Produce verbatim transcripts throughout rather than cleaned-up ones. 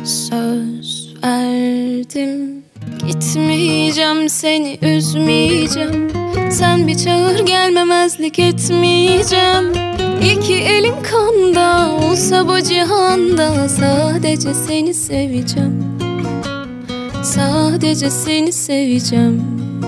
Söz verdim, gitmeyeceğim, seni üzmeyeceğim. Sen bir çağır, gelmemezlik etmeyeceğim. İki elim kanda olsa bu cihanda, sadece seni seveceğim. Sadece seni seveceğim.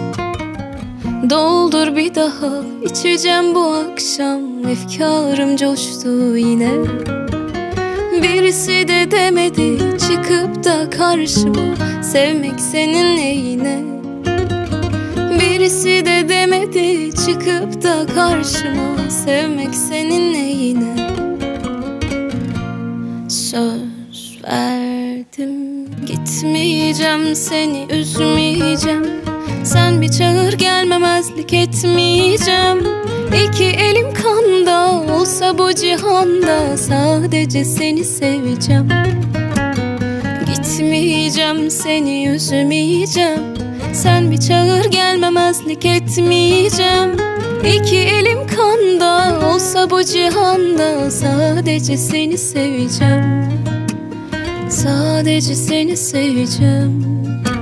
Doldur bir daha, içeceğim bu akşam. Efkarım coştu yine. Birisi de demedi çıkıp da karşıma, sevmek senin neyine. Birisi de demedi çıkıp da karşıma, sevmek senin neyine. Söz verdim, gitmeyeceğim, seni üzmeyeceğim. Sen bir çağır, gelmemezlik etmeyeceğim. İki elim kanda olsa bu cihanda, sadece seni seveceğim. Gitmeyeceğim, seni üzmeyeceğim. Sen bir çağır, gelmemezlik etmeyeceğim. İki elim kanda olsa bu cihanda, sadece seni seveceğim. Sadece seni seveceğim.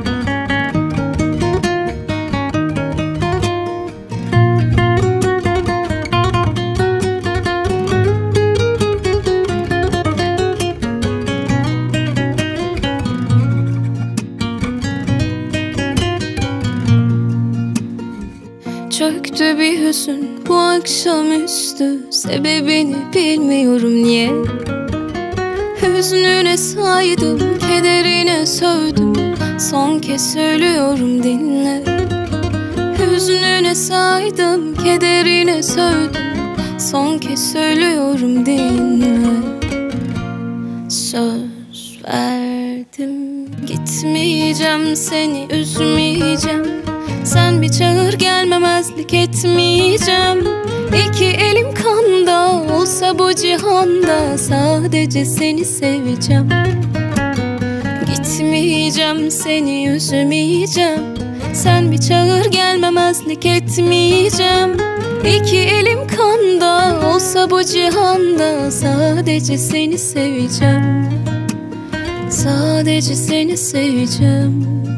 Çöktü bir hüzün bu akşamüstü, sebebini bilmiyorum niye. Hüznüne saydım, kederine sövdüm, son kez söylüyorum dinle. Hüznüne saydım, kederine sövdüm, son kez söylüyorum dinle. Söz verdim, gitmeyeceğim, seni üzmeyeceğim. Sen bir çağır, gelmemezlik etmeyeceğim. İki elim kanda olsa bu cihanda, sadece seni seveceğim. Gitmeyeceğim, seni üzmeyeceğim. Sen bir çağır, gelmemezlik etmeyeceğim. İki elim kanda olsa bu cihanda, sadece seni seveceğim. Sadece seni seveceğim.